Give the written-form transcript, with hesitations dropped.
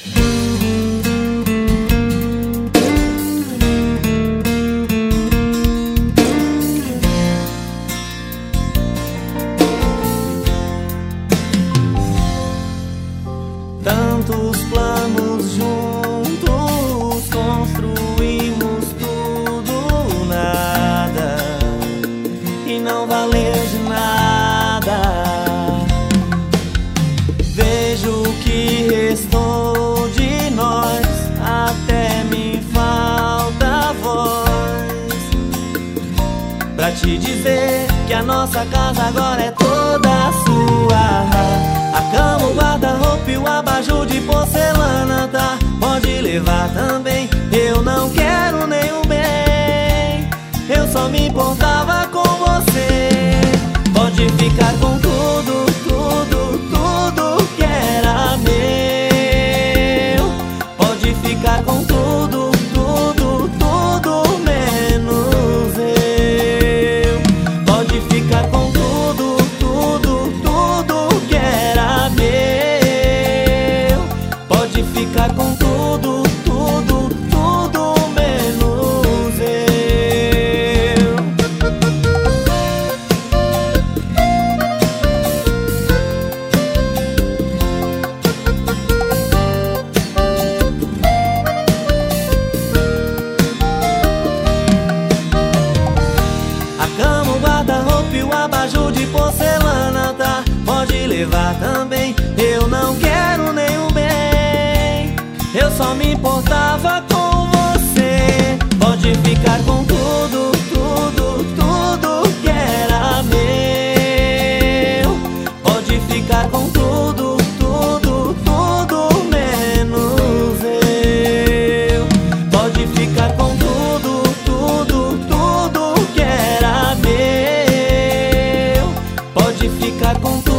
Tantos planos juntos, construímos tudo, nada, e não valeu de nada. Vejo o que restou de nós, até me falta voz pra te dizer que a nossa casa agora é toda sua. A cama, o guarda-roupa e o abajur de porcelana, tá? Pode levar também, eu não quero nenhum bem. Eu só me importava com você. Pode ficar com tudo, tudo, tudo que era meu. Pode ficar com tudo, tudo, tudo menos eu. Pode ficar com tudo, tudo, tudo que era meu. Pode ficar com tudo, tudo, tudo menos eu. A cama, o guarda-roupa e o abajur de porcelana, tá? Pode levar também, eu não quero nenhum bem. Eu só me importava com você. Pode ficar com tudo, tudo, tudo que era meu. Pode ficar com tudo, tudo, tudo menos eu. Pode ficar com tudo, tudo, tudo que era meu. Pode ficar com tudo.